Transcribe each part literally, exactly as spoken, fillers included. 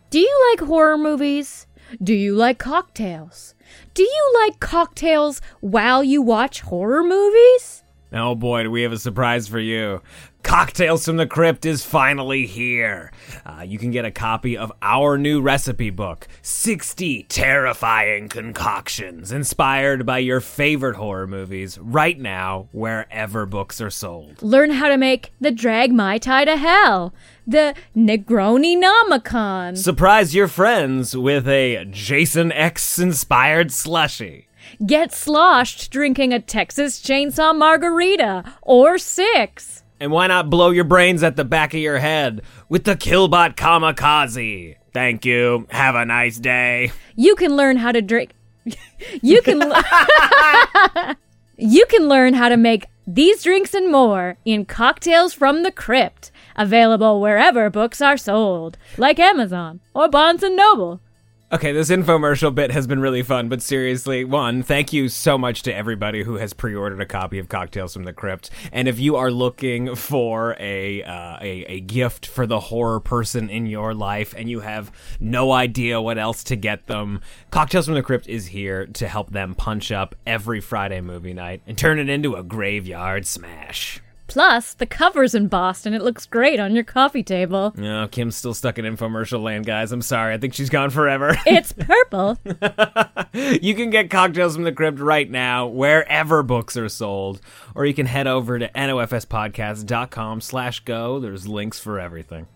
Do you like horror movies? Do you like cocktails? Do you like cocktails while you watch horror movies? Oh boy, do we have a surprise for you. Cocktails from the Crypt is finally here. Uh, you can get a copy of our new recipe book, sixty Terrifying Concoctions, inspired by your favorite horror movies, right now, wherever books are sold. Learn how to make the Drag Mai Tai to Hell, the Negroni Nomicon. Surprise your friends with a Jason X-inspired slushie. Get sloshed drinking a Texas Chainsaw Margarita, or six. And why not blow your brains at the back of your head with the Killbot Kamikaze? Thank you. Have a nice day. You can learn how to drink... you can... l- you can learn how to make these drinks and more in Cocktails from the Crypt, available wherever books are sold, like Amazon or Barnes and Noble. Okay, this infomercial bit has been really fun, but seriously, one, thank you so much to everybody who has pre-ordered a copy of Cocktails from the Crypt. And if you are looking for a, uh, a a gift for the horror person in your life and you have no idea what else to get them, Cocktails from the Crypt is here to help them punch up every Friday movie night and turn it into a graveyard smash. Plus, the cover's embossed and it looks great on your coffee table. No, Kim's still stuck in infomercial land, guys. I'm sorry. I think she's gone forever. It's purple. You can get Cocktails from the Crypt right now, wherever books are sold. Or you can head over to nofspodcast.com slash go. There's links for everything.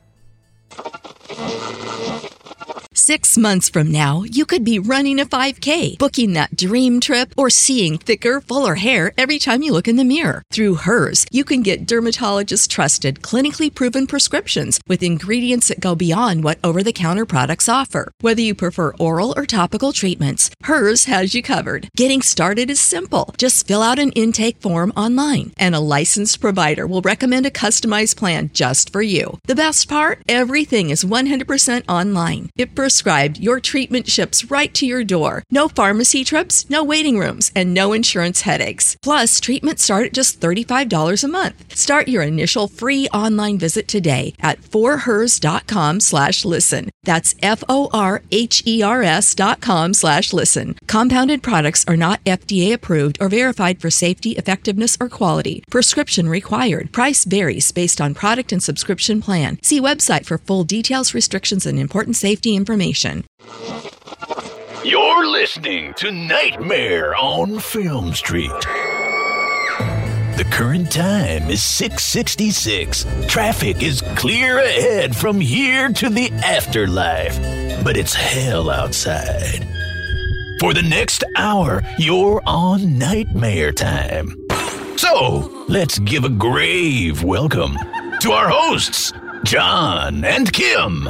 Six months from now, you could be running a five K, booking that dream trip, or seeing thicker, fuller hair every time you look in the mirror. Through Hers, you can get dermatologist-trusted, clinically proven prescriptions with ingredients that go beyond what over-the-counter products offer. Whether you prefer oral or topical treatments, Hers has you covered. Getting started is simple. Just fill out an intake form online, and a licensed provider will recommend a customized plan just for you. The best part? Everything is one hundred percent online. If prescribed, your treatment ships right to your door. No pharmacy trips, no waiting rooms, and no insurance headaches. Plus, treatments start at just thirty-five dollars a month. Start your initial free online visit today at forhers.com slash listen. That's F-O-R-H-E-R-S dot com slash listen. Compounded products are not F D A approved or verified for safety, effectiveness, or quality. Prescription required. Price varies based on product and subscription plan. See website for full details, restrictions, and important safety information. You're listening to Nightmare on Film Street. The current time is six sixty-six. Traffic is clear ahead from here to the afterlife, but it's hell outside. For the next hour, you're on Nightmare Time. So, let's give a grave welcome to our hosts, John and Kim.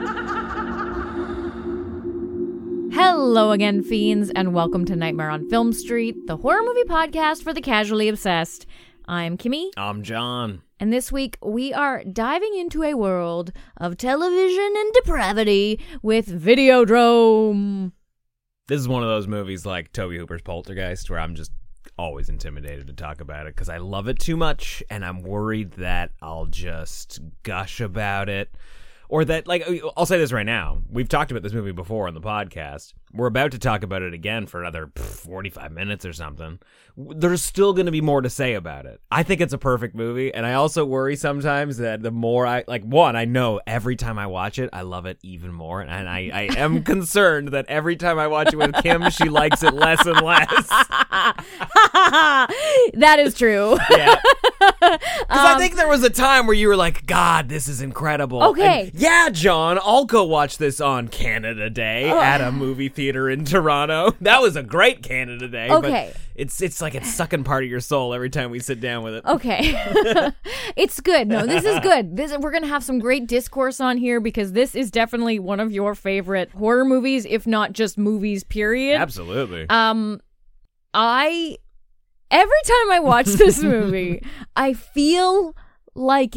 Hello again, fiends, and welcome to Nightmare on Film Street, the horror movie podcast for the casually obsessed. I'm Kimmy. I'm John. And this week, we are diving into a world of television and depravity with Videodrome. This is one of those movies like Tobe Hooper's Poltergeist where I'm just always intimidated to talk about it because I love it too much and I'm worried that I'll just gush about it. Or that, like, I'll say this right now. We've talked about this movie before on the podcast. We're about to talk about it again for another forty-five minutes or something. There's still going to be more to say about it. I think it's a perfect movie, and I also worry sometimes that the more I, like, one, I know every time I watch it, I love it even more, and I, I am concerned that every time I watch it with Kim, she likes it less and less. That is true. Yeah. Because Um, I think there was a time where you were like, God, this is incredible. Okay. And yeah, John, I'll go watch this on Canada Day Oh. at a movie theater in Toronto. That was a great Canada Day. Okay. But it's, it's like it's sucking part of your soul every time we sit down with it. Okay. It's good. No, this is good. This We're going to have some great discourse on here because this is definitely one of your favorite horror movies, if not just movies, period. Absolutely. Um, I... Every time I watch this movie, I feel like an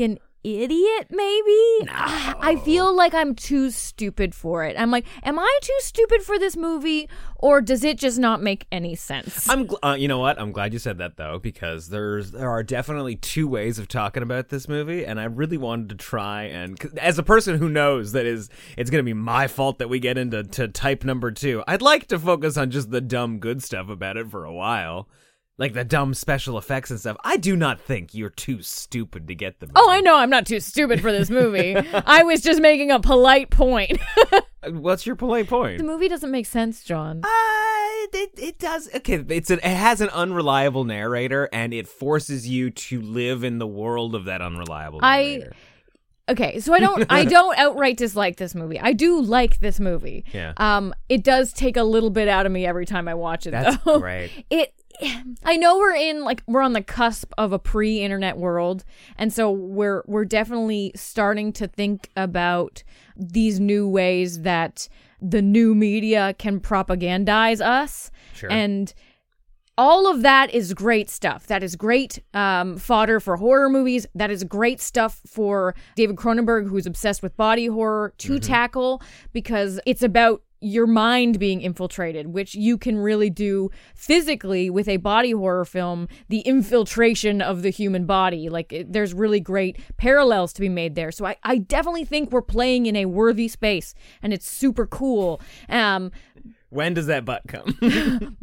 idiot, maybe? No. I feel like I'm too stupid for it. I'm like, am I too stupid for this movie, or does it just not make any sense? I'm, gl- uh, you know what? I'm glad you said that though, because there's there are definitely two ways of talking about this movie, and I really wanted to try and, as a person who knows that is it's going to be my fault that we get into to type number two, I'd like to focus on just the dumb good stuff about it for a while. Like the dumb special effects and stuff. I do not think you're too stupid to get the movie. Oh, I know I'm not too stupid for this movie. I was just making a polite point. What's your polite point? The movie doesn't make sense, John. Uh, it, it does. Okay, it's an, it has an unreliable narrator, and it forces you to live in the world of that unreliable narrator. I... Okay, so I don't I don't outright dislike this movie. I do like this movie. Yeah. Um, it does take a little bit out of me every time I watch it, That's though. great. It I know we're in like we're on the cusp of a pre-internet world, and so we're we're definitely starting to think about these new ways that the new media can propagandize us. Sure. And all of that is great stuff. That is great um, fodder for horror movies. That is great stuff for David Cronenberg, who's obsessed with body horror, to mm-hmm. tackle, because it's about your mind being infiltrated, which you can really do physically with a body horror film, the infiltration of the human body. Like, it, there's really great parallels to be made there. So I, I definitely think we're playing in a worthy space, and it's super cool. Um, when does that butt come?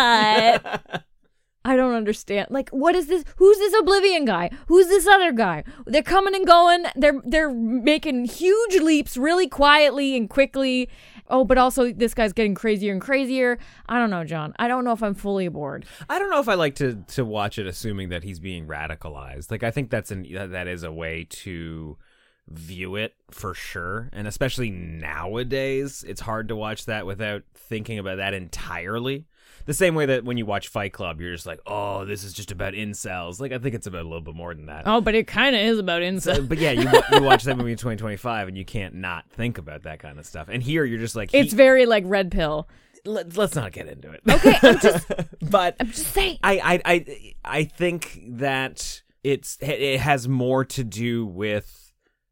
But... I don't understand. Like, what is this? Who's this Oblivion guy? Who's this other guy? They're coming and going. They're they're making huge leaps really quietly and quickly. Oh, but also this guy's getting crazier and crazier. I don't know, John. I don't know if I'm fully aboard. I don't know if I like to to watch it assuming that he's being radicalized. Like, I think that's an that is a way to view it for sure, and especially nowadays, it's hard to watch that without thinking about that entirely. The same way that when you watch Fight Club, you're just like, oh, this is just about incels. Like, I think it's about a little bit more than that. Oh, but it kind of is about incels. So, but yeah, you, you watch that movie in twenty twenty-five, and you can't not think about that kind of stuff. And here, you're just like... It's he, very, like, Red Pill. Let's, let's not get into it. Okay, I'm just... but I'm just saying. I, I, I, I think that it's it has more to do with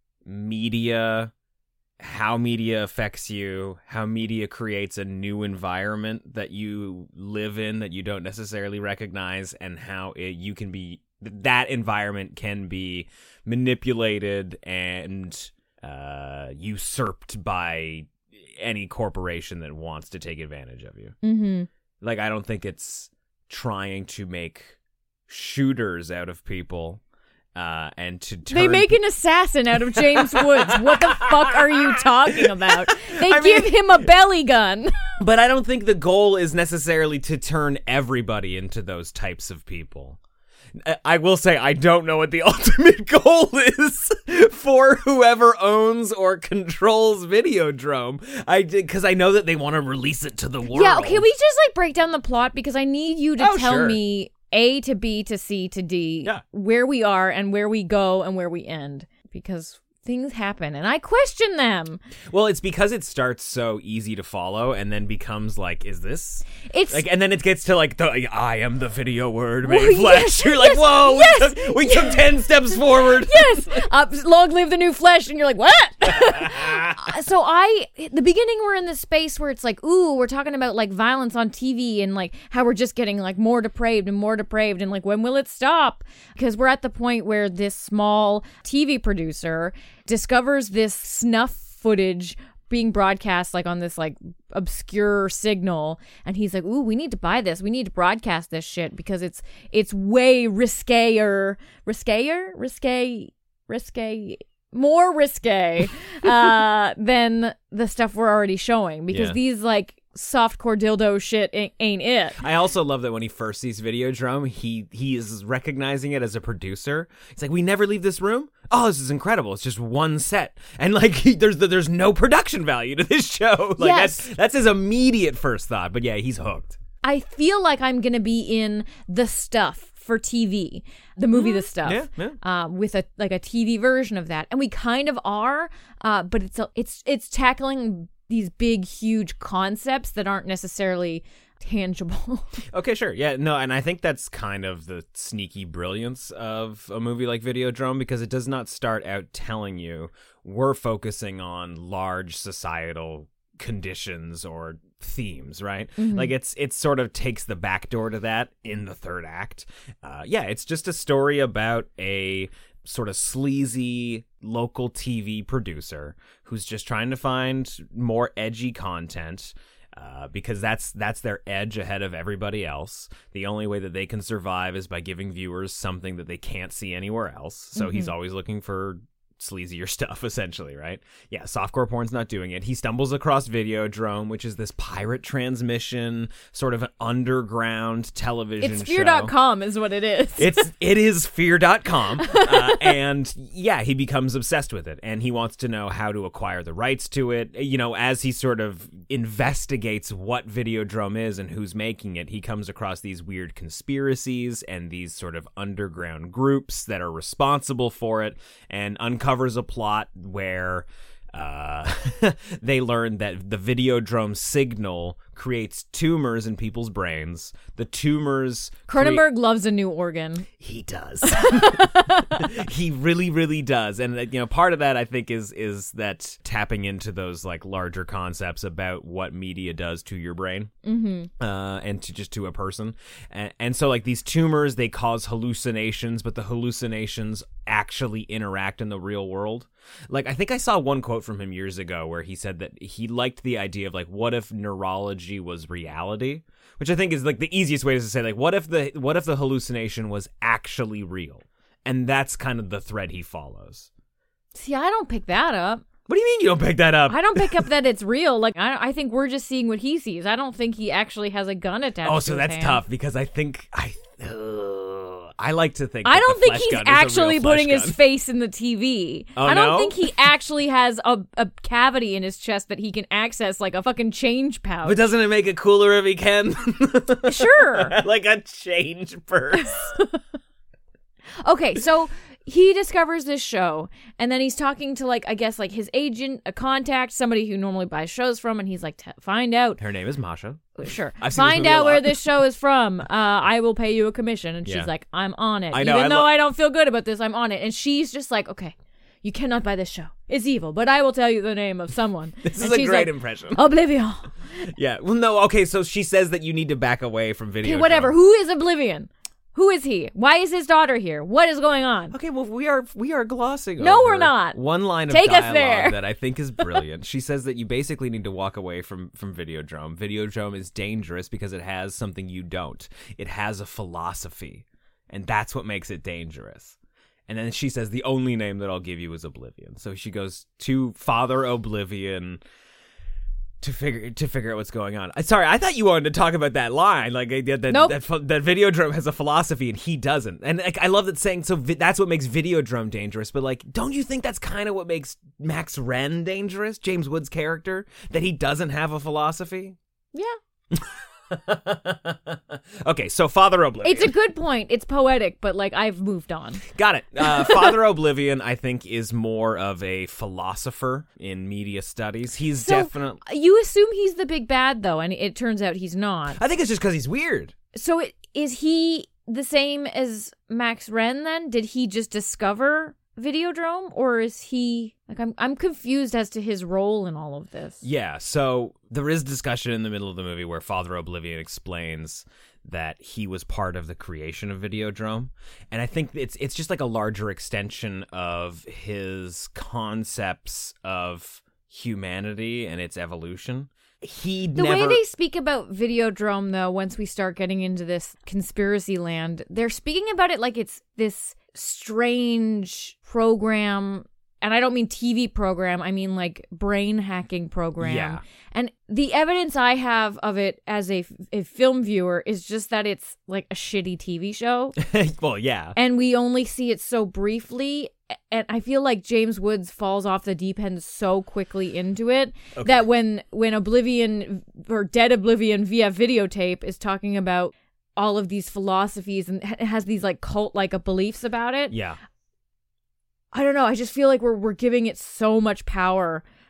media, how media affects you, how media creates a new environment that you live in that you don't necessarily recognize, and how it, you can be that environment can be manipulated and uh, usurped by any corporation that wants to take advantage of you. Mm-hmm. Like, I don't think it's trying to make shooters out of people. Uh, and to turn... They make an assassin out of James Woods. What the fuck are you talking about? They I give mean, him a belly gun. But I don't think the goal is necessarily to turn everybody into those types of people. I will say I don't know what the ultimate goal is for whoever owns or controls Videodrome. I because I know that they want to release it to the world. Yeah, okay, we just like break down the plot, because I need you to oh, tell sure. me A to B to C to D, yeah. where we are and where we go and where we end, because things happen and I question them. Well, it's because it starts so easy to follow and then becomes like, is this? It's like, and then it gets to like the I am the video word made well, flesh. Yes, you're like, yes, whoa, yes, we, took, we yes. took ten steps forward. Yes, uh, long live the new flesh, and you're like, what? So I, the beginning, we're in this space where it's like, ooh, we're talking about like violence on T V and like how we're just getting like more depraved and more depraved, and like, when will it stop? Because we're at the point where this small T V producer discovers this snuff footage being broadcast like on this like obscure signal, and he's like, ooh, we need to buy this, we need to broadcast this shit because it's it's way riskayer riskayer risque risque more risque uh than the stuff we're already showing, because yeah. these like softcore dildo shit ain't, ain't it. I also love that when he first sees Videodrome, he he is recognizing it as a producer. He's like, we never leave this room? Oh, this is incredible. It's just one set. And like, he, there's there's no production value to this show. Like, yes. that's that's his immediate first thought. But yeah, he's hooked. I feel like I'm gonna be in The Stuff for T V, the movie The Stuff, yeah, yeah. Uh, with a like a T V version of that, and we kind of are, uh, but it's a, it's it's tackling these big, huge concepts that aren't necessarily tangible. Okay, sure. Yeah, no, and I think that's kind of the sneaky brilliance of a movie like Videodrome, because it does not start out telling you we're focusing on large societal conditions or themes, right? Mm-hmm. Like it's it sort of takes the back door to that in the third act. Uh, yeah, it's just a story about a sort of sleazy local T V producer who's just trying to find more edgy content. Uh, because that's that's their edge ahead of everybody else. The only way that they can survive is by giving viewers something that they can't see anywhere else. So mm-hmm. he's always looking for sleazier stuff, essentially, right? Yeah, softcore porn's not doing it. He stumbles across Videodrome, which is this pirate transmission, sort of an underground television it's show. It's fear dot com is what it is. it's it is fear dot com. Uh, and yeah, he becomes obsessed with it, and he wants to know how to acquire the rights to it. You know, as he sort of investigates what Videodrome is and who's making it, he comes across these weird conspiracies and these sort of underground groups that are responsible for it, and uncovers covers a plot where uh, they learn that the Videodrome signal creates tumors in people's brains. The tumors... Cronenberg cre- loves a new organ. He does. He really, really does. And, you know, part of that, I think, is is that tapping into those, like, larger concepts about what media does to your brain. Mm-hmm. Uh, and to just to a person. And, and so, like, these tumors, they cause hallucinations, but the hallucinations actually interact in the real world. Like, I think I saw one quote from him years ago where he said that he liked the idea of, like, what if neurology was reality, which I think is like the easiest way to say, like, what if the what if the hallucination was actually real? And that's kind of the thread he follows. See, I don't pick that up. What do you mean you don't pick that up? I don't pick up that it's real. Like, I, I think we're just seeing what he sees. I don't think he actually has a gun attached. Oh, to so his that's hand. tough, because I think I. Uh, I like to think. I that don't the think flesh he's gun is a actually real putting flesh his gun. face in the T V. Oh, I don't no? think he actually has a, a cavity in his chest that he can access, like a fucking change pouch. But doesn't it make it cooler if he can? Sure. Like a change purse. Okay, so he discovers this show, and then he's talking to, like, I guess, like, his agent, a contact, somebody who normally buys shows from, and he's like, T- find out. Her name is Masha. Sure. I've seen this Find movie a out where lot. this show is from. Uh, I will pay you a commission. And Yeah. she's like, I'm on it. I know, Even I though lo- I don't feel good about this, I'm on it. And she's just like, okay, you cannot buy this show. It's evil, but I will tell you the name of someone. This And is a she's great like, impression. Oblivion. Yeah. Well, no. Okay. So she says that you need to back away from Videodrome. Okay, whatever. Who is Oblivion? Who is he? Why is his daughter here? What is going on? Okay, well, we are we are glossing No, over we're not. one line of Take us dialogue there. that I think is brilliant. She says that you basically need to walk away from, from Videodrome. Videodrome is dangerous because it has something you don't. It has a philosophy, and that's what makes it dangerous. And then she says the only name that I'll give you is Oblivion. So she goes to Father Oblivion to figure to figure out what's going on. I- Sorry, I thought you wanted to talk about that line, like uh, that Nope. that, that, that Videodrome has a philosophy and he doesn't. And like, I love that saying. So vi- that's what makes Videodrome dangerous. But like, don't you think that's kind of what makes Max Wren dangerous? James Woods' character, that he doesn't have a philosophy. Yeah. Okay, so Father Oblivion. It's a good point. It's poetic, but, like, I've moved on. Got it. Uh, Father Oblivion, I think, is more of a philosopher in media studies. He's So, definitely. You assume he's the big bad, though, and it turns out he's not. I think it's just because he's weird. So it, is he the same as Max Wren, then? Did he just discover Videodrome, or is he... Like, I'm I'm confused as to his role in all of this. Yeah, so there is discussion in the middle of the movie where Father Oblivion explains that he was part of the creation of Videodrome. And I think it's it's just like a larger extension of his concepts of humanity and its evolution. He The never... way they speak about Videodrome, though, once we start getting into this conspiracy land, they're speaking about it like it's this strange program. And I don't mean T V program. I mean, like, brain hacking program. Yeah. And the evidence I have of it as a, a film viewer is just that it's, like, a shitty T V show. Well, yeah. And we only see it so briefly. And I feel like James Woods falls off the deep end so quickly into it Okay. that when, when Oblivion, or Dead Oblivion via videotape, is talking about all of these philosophies and it has these, like, cult-like beliefs about it. Yeah. I don't know. I just feel like we're we're giving it so much power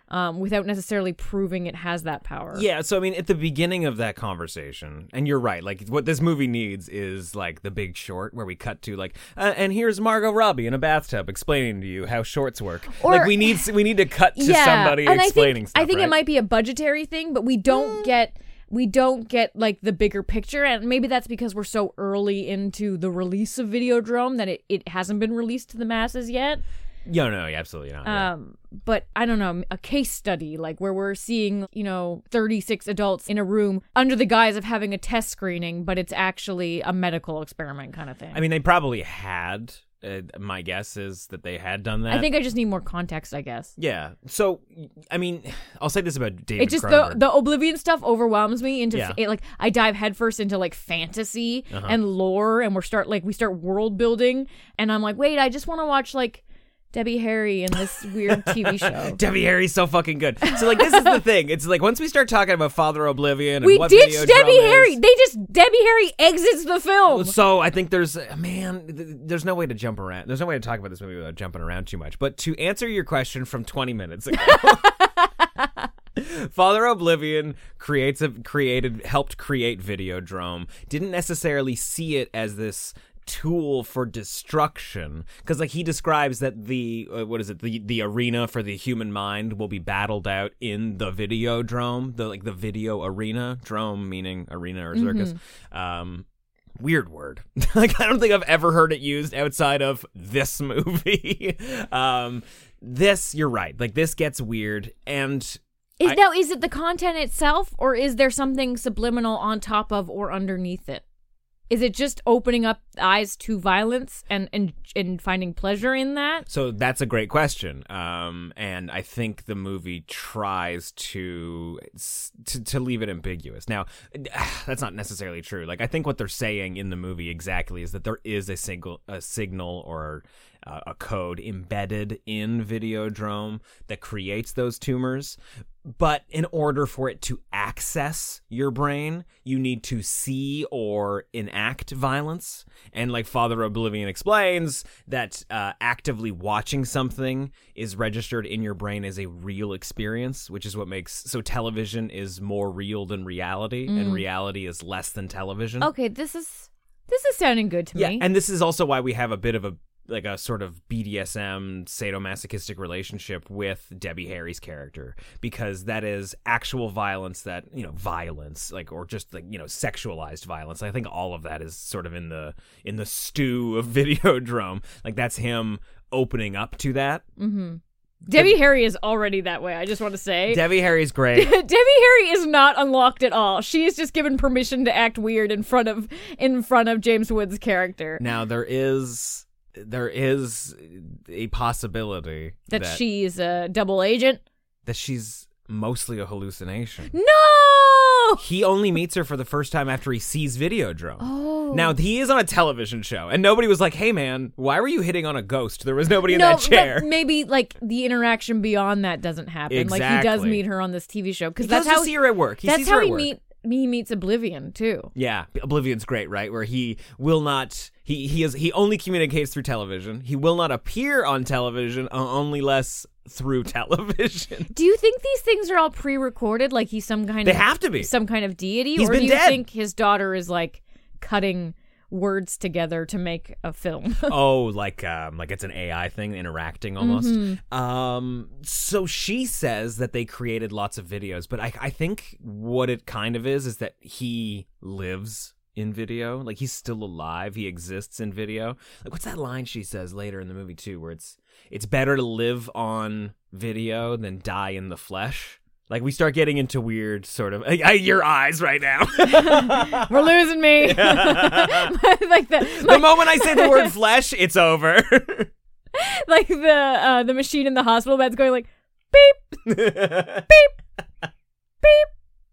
um, without necessarily proving it has that power. Yeah, so I mean, at the beginning of that conversation, and you're right, like what this movie needs is like The Big Short, where we cut to like, uh, and here's Margot Robbie in a bathtub explaining to you how shorts work. Or, like we need we need to cut to yeah, somebody and explaining I think, stuff. I think right? it might be a budgetary thing, but we don't mm. get we don't get like the bigger picture, and maybe that's because we're so early into the release of Videodrome that it, it hasn't been released to the masses yet. No, no, absolutely not. Yeah. Um, but I don't know, a case study like where we're seeing, you know, thirty-six adults in a room under the guise of having a test screening, but it's actually a medical experiment kind of thing. I mean, they probably had. Uh, my guess is that they had done that. I think I just need more context, I guess. Yeah. So, I mean, I'll say this about David It just, Cronenberg. the, the Oblivion stuff overwhelms me into, Yeah. it, like, I dive headfirst into, like, fantasy Uh-huh. and lore, and we're start, like, we start world building, and I'm like, wait, I just want to watch, like, Debbie Harry in this weird T V show. Debbie Harry's so fucking good. So, like, this is the thing. It's like, once we start talking about Father Oblivion and we what ditched Videodrome Debbie is, Harry. They just, Debbie Harry exits the film. So I think there's, man, th- there's no way to jump around. There's no way to talk about this movie without jumping around too much. But to answer your question from twenty minutes ago, Father Oblivion creates a, created, helped create Videodrome. Didn't necessarily see it as this tool for destruction, because like he describes that the uh, what is it the the arena for the human mind will be battled out in the Videodrome, the like the video arena, drome meaning arena or circus. Mm-hmm. um Weird word. Like, I don't think I've ever heard it used outside of this movie. um this you're right, like this gets weird. And is I, now is it the content itself, or is there something subliminal on top of or underneath it? Is it just opening up eyes to violence and, and and finding pleasure in that? So that's a great question. Um, and I think the movie tries to, to to leave it ambiguous. Now, that's not necessarily true. Like, I think what they're saying in the movie exactly is that there is a single a signal or uh, a code embedded in Videodrome that creates those tumors. But in order for it to access your brain, you need to see or enact violence. And like Father Oblivion explains, that uh, actively watching something is registered in your brain as a real experience, which is what makes... So television is more real than reality, mm. and reality is less than television. Okay, this is this is sounding good to yeah, me. And this is also why we have a bit of a like a sort of B D S M sadomasochistic relationship with Debbie Harry's character, because that is actual violence that, you know, violence, like, or just like, you know, sexualized violence. I think all of that is sort of in the in the stew of Videodrome. Like, that's him opening up to that. Mm-hmm. Debbie the, Harry is already that way, I just want to say. Debbie Harry's great. Debbie Harry is not unlocked at all. She is just given permission to act weird in front of in front of James Woods' character. Now, there is there is a possibility that, that she's a double agent, that she's mostly a hallucination. No! He only meets her for the first time after he sees Videodrome. Oh. Now, he is on a television show, and nobody was like, hey, man, why were you hitting on a ghost? There was nobody in no, that chair. But maybe, like, the interaction beyond that doesn't happen. Exactly. Like, he does meet her on this T V show. He that's goes how to see her at work. He that's sees how her at he work. meet he meets Oblivion, too. Yeah, Oblivion's great, right? Where he will not... He he is he only communicates through television. He will not appear on television, uh, only less through television. Do you think these things are all pre-recorded? Like he's some kind they of... They have to be. Some kind of deity? He's or been do you dead. think his daughter is, like, cutting words together to make a film? oh, like um, like it's an A I thing, interacting almost. Mm-hmm. Um, so she says that they created lots of videos, but I, I think what it kind of is is that he lives in video. Like, he's still alive. He exists in video. Like, what's that line she says later in the movie too, where it's it's better to live on video than die in the flesh? Like, we start getting into weird sort of... I, I, your eyes right now. We're losing me. like the, the like, moment I say the word flesh, it's over. Like the uh, the machine in the hospital bed's going like, beep, beep, beep,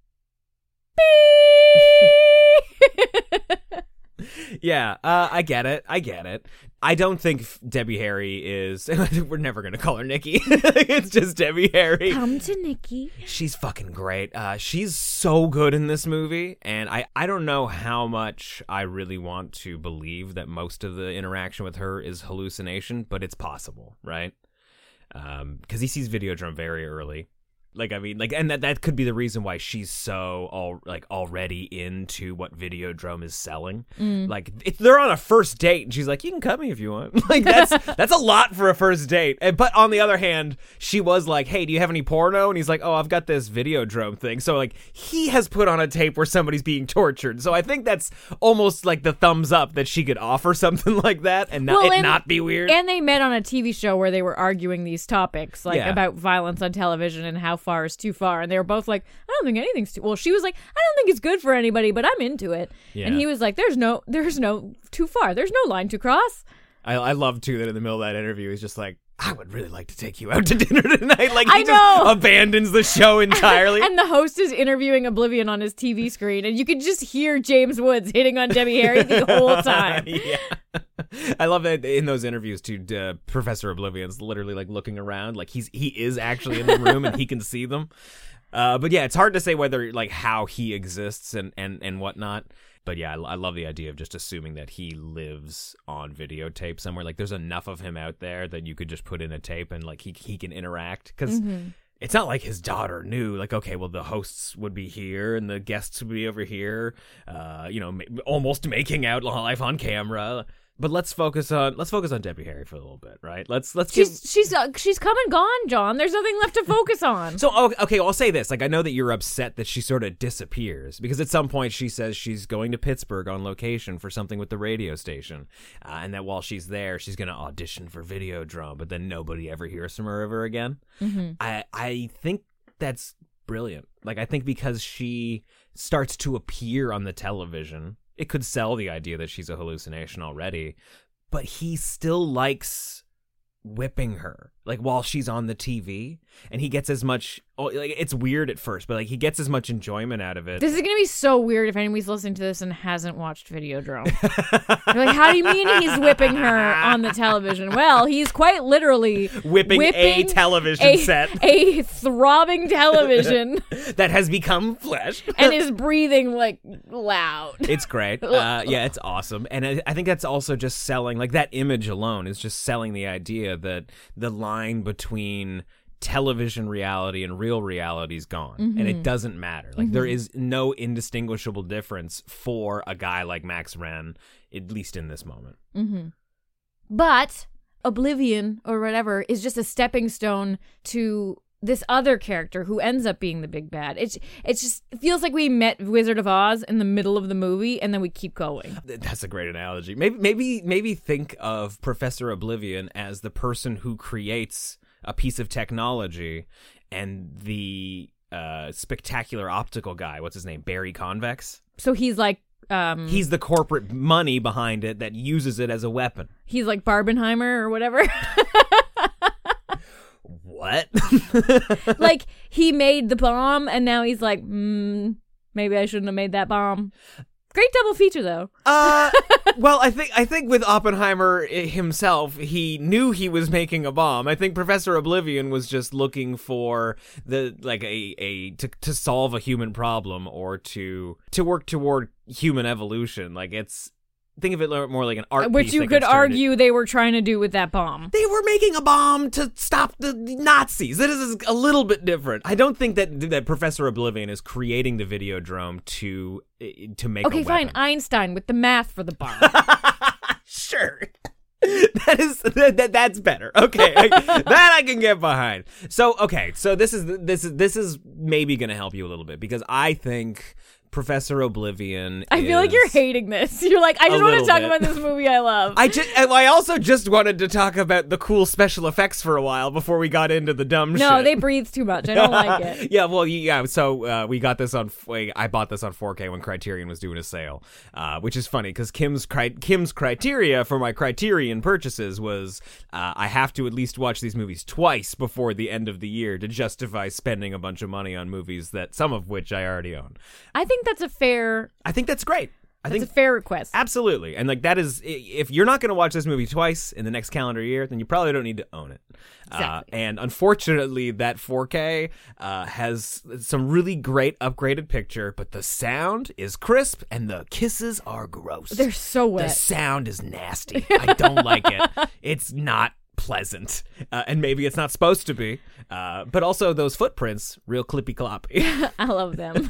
beep. Yeah, uh, I get it. I get it. I don't think Debbie Harry is... We're never going to call her Nikki. It's just Debbie Harry. Come to Nikki. She's fucking great. Uh, she's so good in this movie, and I, I don't know how much I really want to believe that most of the interaction with her is hallucination, but it's possible, right? Um, because he sees Videodrome very early. Like, I mean, like, and that, that could be the reason why she's so all like already into what Videodrome is selling. Mm. Like, if they're on a first date, and she's like, "You can cut me if you want." Like, that's that's a lot for a first date. And, but on the other hand, she was like, "Hey, do you have any porno?" And he's like, "Oh, I've got this Videodrome thing." So like, he has put on a tape where somebody's being tortured. So I think that's almost like the thumbs up that she could offer something like that and not Well, it and- not be weird. And they met on a T V show where they were arguing these topics, like Yeah. about violence on television and how far is too far. And they were both like, I don't think anything's too. Well, she was like, I don't think it's good for anybody, but I'm into it. Yeah. And he was like, There's no, there's no too far. There's no line to cross. I, I love too that in the middle of that interview, he's just like, "I would really like to take you out to dinner tonight." Like, he I just know. abandons the show entirely. And the host is interviewing Oblivion on his T V screen, and you could just hear James Woods hitting on Debbie Harry the whole time. Yeah. I love that in those interviews too. Uh, Professor Oblivion's literally like looking around, like he's he is actually in the room and he can see them. Uh, but yeah, it's hard to say whether like how he exists and and and whatnot. But yeah, I, I love the idea of just assuming that he lives on videotape somewhere. Like, there's enough of him out there that you could just put in a tape and like he he can interact, because Mm-hmm. it's not like his daughter knew, like, okay, well, the hosts would be here and the guests would be over here, uh, you know, ma- almost making out live on camera. But let's focus on let's focus on Debbie Harry for a little bit, right? Let's let's give. She's she's uh, she's come and gone, John. There's nothing left to focus on. So oh, okay, well, I'll say this: like, I know that you're upset that she sort of disappears, because at some point she says she's going to Pittsburgh on location for something with the radio station, uh, and that while she's there, she's going to audition for Videodrome, but then nobody ever hears from her ever again. Mm-hmm. I I think that's brilliant. Like, I think because she starts to appear on the television, it could sell the idea that she's a hallucination already, but he still likes whipping her, like, while she's on the T V, and he gets as much, oh, like, it's weird at first, but like he gets as much enjoyment out of it. This is going to be so weird if anybody's listening to this and hasn't watched Videodrome. They're like, how do you mean he's whipping her on the television? Well, he's quite literally whipping, a whipping television a, set a throbbing television that has become flesh. and is breathing like loud. It's great. Uh, yeah, it's awesome. And I, I think that's also just selling, like, that image alone is just selling the idea that the line between television reality and real reality is gone. Mm-hmm. And it doesn't matter. Like, mm-hmm. there is no indistinguishable difference for a guy like Max Wren, at least in this moment. Mm-hmm. But Oblivion, or whatever, is just a stepping stone to this other character who ends up being the big bad. It's it's just it feels like we met Wizard of Oz in the middle of the movie and then we keep going. That's a great analogy. Maybe maybe maybe think of Professor Oblivion as the person who creates a piece of technology, and the uh, spectacular optical guy, what's his name, Barry Convex? So he's like um he's the corporate money behind it that uses it as a weapon. He's like Barbenheimer or whatever. What? Like, he made the bomb and now he's like, mm, maybe I shouldn't have made that bomb. Great double feature, though. Uh, well, I think I think with Oppenheimer himself, he knew he was making a bomb. I think Professor Oblivion was just looking for the like a, a to to solve a human problem, or to to work toward human evolution. Like, it's think of it more like an art Which piece you that could gets turned argue they were trying to do with that bomb. They were making a bomb to stop the Nazis. This is a little bit different. I don't think that that Professor Oblivion is creating the Videodrome to to make okay, a weapon. fine. Einstein with the math for the bomb. Sure. That is that, that that's better. Okay, I, that I can get behind. So okay, so this is this is this is maybe going to help you a little bit, because I think Professor Oblivion I feel like you're hating this. You're like, I just A want to little talk bit. about this movie I love. I just I also just wanted to talk about the cool special effects for a while before we got into the dumb shit. No, they breathe too much. I don't like it. Yeah, well, yeah. So uh, we got this on. I bought this on four K when Criterion was doing a sale, uh, which is funny because Kim's cri- Kim's criteria for my Criterion purchases was uh, I have to at least watch these movies twice before the end of the year to justify spending a bunch of money on movies that some of which I already own. I think that's a fair. I think that's great. I That's think a fair request. absolutely, and like that is, if you're not going to watch this movie twice in the next calendar year, then you probably don't need to own it. Exactly. Uh, and unfortunately, that four K uh, has some really great upgraded picture, but the sound is crisp and the kisses are gross. They're so The wet. sound is nasty. I don't like it. It's not pleasant. Uh, and maybe it's not supposed to be. Uh, but also those footprints, real clippy-cloppy. I love them.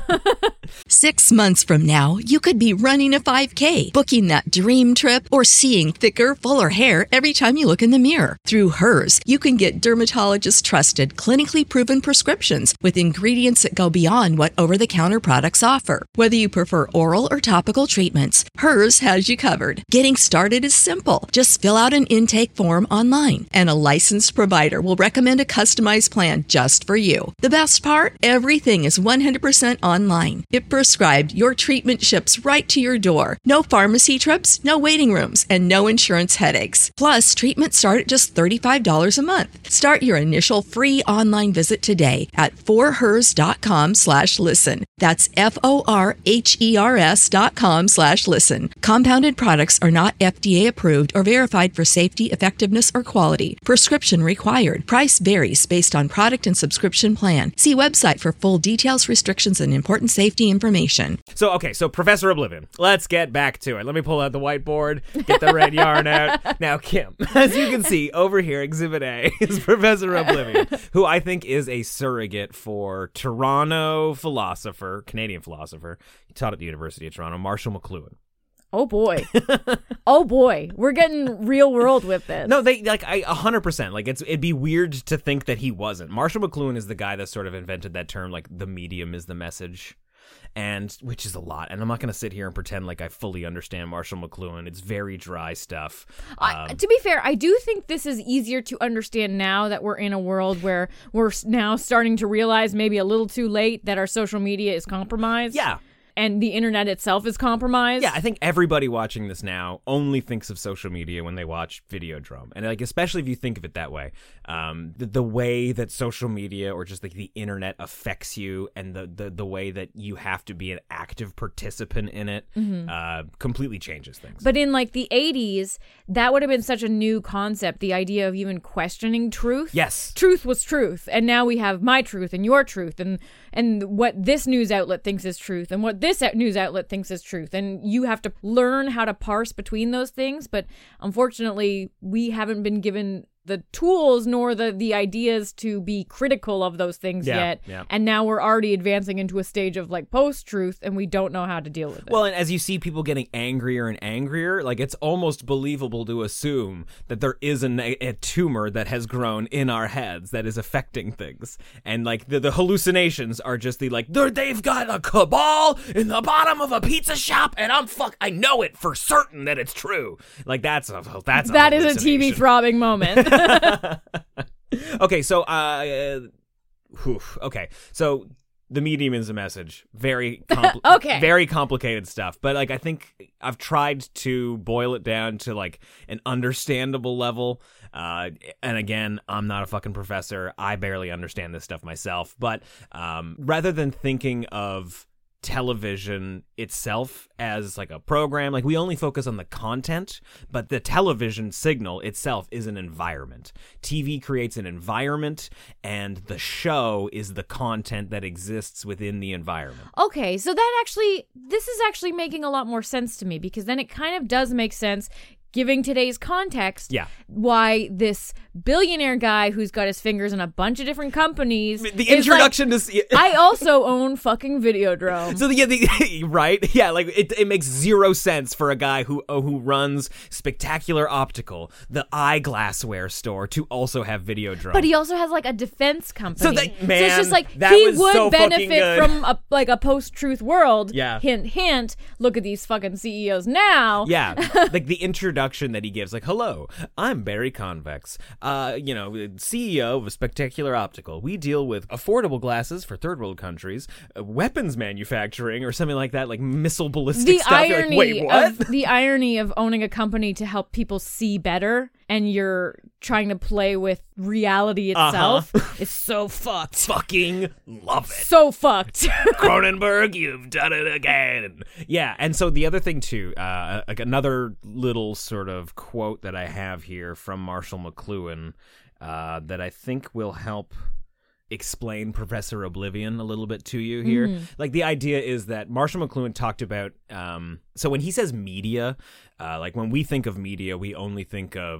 Six months from now, you could be running a five K, booking that dream trip, or seeing thicker, fuller hair every time you look in the mirror. Through Hers, you can get dermatologist-trusted, clinically proven prescriptions with ingredients that go beyond what over-the-counter products offer. Whether you prefer oral or topical treatments, Hers has you covered. Getting started is simple. Just fill out an intake form online, and a licensed provider will recommend a customized plan just for you. The best part? Everything is one hundred percent online. If prescribed, your treatment ships right to your door. No pharmacy trips, no waiting rooms, and no insurance headaches. Plus, treatments start at just thirty-five dollars a month. Start your initial free online visit today at forhers.com slash listen. That's F-O-R-H-E-R-S dot com slash listen. Compounded products are not F D A approved or verified for safety, effectiveness, or quality. Prescription required. Price varies based on product and subscription plan. See website for full details, restrictions, and important safety information. So, okay, so Professor Oblivion. Let's get back to it. Let me pull out the whiteboard, get the red yarn out. Now, Kim, as you can see over here, Exhibit A is Professor Oblivion, who I think is a surrogate for Toronto philosopher, Canadian philosopher. He taught at the University of Toronto, Marshall McLuhan. Oh boy. Oh boy. We're getting real world with this. No, they like I a hundred percent. Like it's it'd be weird to think that he wasn't. Marshall McLuhan is the guy that sort of invented that term, like the medium is the message. And which is a lot. And I'm not going to sit here and pretend like I fully understand Marshall McLuhan. It's very dry stuff. Um, I, to be fair, I do think this is easier to understand now that we're in a world where we're now starting to realize, maybe a little too late, that our social media is compromised. Yeah. And the internet itself is compromised. Yeah, I think everybody watching this now only thinks of social media when they watch Videodrome. And like, especially if you think of it that way, um, the, the way that social media or just like the internet affects you, and the, the, the way that you have to be an active participant in it, mm-hmm. uh, completely changes things. But in like the eighties, that would have been such a new concept, the idea of even questioning truth. Yes. Truth was truth. And now we have my truth and your truth, and, and what this news outlet thinks is truth, and what this news outlet thinks is truth, and you have to learn how to parse between those things. But unfortunately, we haven't been given the tools nor the the ideas to be critical of those things yeah, yet. Yeah. And now we're already advancing into a stage of like post-truth, and we don't know how to deal with it. Well, and as you see people getting angrier and angrier, like it's almost believable to assume that there is a, a tumor that has grown in our heads that is affecting things. And like the, the hallucinations are just the like, they've got a cabal in the bottom of a pizza shop, and I'm fuck, I know it for certain that it's true. Like that's a, that's a that is a T V throbbing moment. Okay, so uh, whew, okay, so the medium is a message. Very compl- okay, very complicated stuff. But like, I think I've tried to boil it down to like an understandable level. Uh, and again, I'm not a fucking professor. I barely understand this stuff myself. But um, rather than thinking of television itself as like a program, like we only focus on the content, but the television signal itself is an environment. T V creates an environment, and the show is the content that exists within the environment. Okay, so that actually, this is actually making a lot more sense to me, because then it kind of does make sense, giving today's context, yeah. why this billionaire guy who's got his fingers in a bunch of different companies. The introduction like, to I also own fucking Videodrome. So the, yeah, the, right, yeah, like it, it makes zero sense for a guy who oh, who runs Spectacular Optical, the eyeglassware store, to also have Videodrome. But he also has like a defense company. So, that, man, so it's just like that he was would so benefit from a, like a post-truth world. Yeah. Hint, hint. Look at these fucking C E Os now. Yeah, like the introduction that he gives, like, hello, I'm Barry Convex, uh, you know, C E O of Spectacular Optical. We deal with affordable glasses for third world countries, uh, weapons manufacturing, or something like that, like missile ballistic the stuff. Irony You're like, wait, what? Of, the irony of owning a company to help people see better, and you're trying to play with reality itself, uh-huh. is so fucked. Fucking love it. So fucked. Cronenberg, you've done it again. Yeah, and so the other thing too, uh, like another little sort of quote that I have here from Marshall McLuhan uh, that I think will help explain Professor Oblivion a little bit to you here. Mm. Like the idea is that Marshall McLuhan talked about, um, so when he says media, uh, like when we think of media, we only think of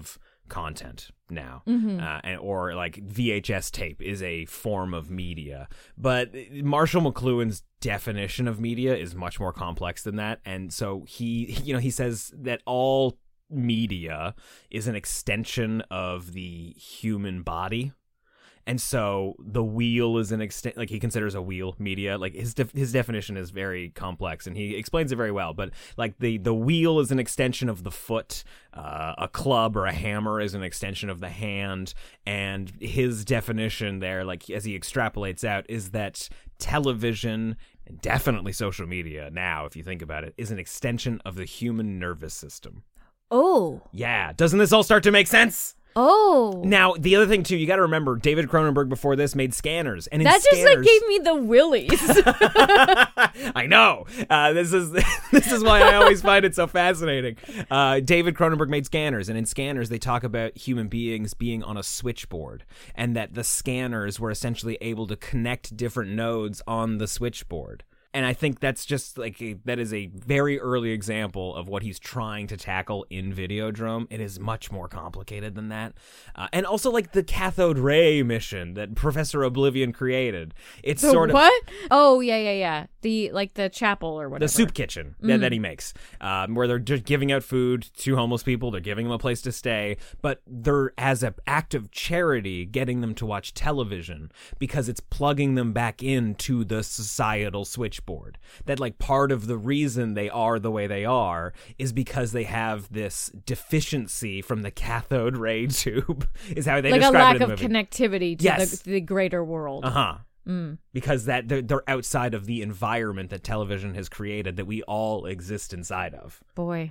content now, Mm-hmm. uh, and or like V H S tape is a form of media. But Marshall McLuhan's definition of media is much more complex than that, and so he, you know, he says that all media is an extension of the human body. And so the wheel is an extent, like he considers a wheel media. Like his de- his definition is very complex, and he explains it very well. But like the the wheel is an extension of the foot, uh, a club or a hammer is an extension of the hand, and his definition there, like as he extrapolates out, is that television and definitely social media now, if you think about it, is an extension of the human nervous system. Oh. Yeah, doesn't this all start to make sense? Oh. Now, the other thing, too, you got to remember, David Cronenberg before this made Scanners. And in That just, Scanners, like, gave me the willies. I know. Uh, this is this is why I always find it so fascinating. Uh, David Cronenberg made Scanners, and in Scanners, they talk about human beings being on a switchboard, and that the scanners were essentially able to connect different nodes on the switchboard. And I think that's just like a, that is a very early example of what he's trying to tackle in Videodrome. It is much more complicated than that. Uh, and also like the cathode ray mission that Professor Oblivion created. It's The sort of what? Oh, yeah, yeah, yeah. The, like, the chapel or whatever. the soup kitchen that, that he makes, um, where they're just giving out food to homeless people. They're giving them a place to stay, but they're, as an act of charity, getting them to watch television because it's plugging them back into the societal switchboard. That, like, part of the reason they are the way they are is because they have this deficiency from the cathode ray tube, is how they like a describe lack it in of the movie. connectivity to Yes. the, the greater world. Uh-huh. Mm. Because that they're, they're outside of the environment that television has created that we all exist inside of. Boy.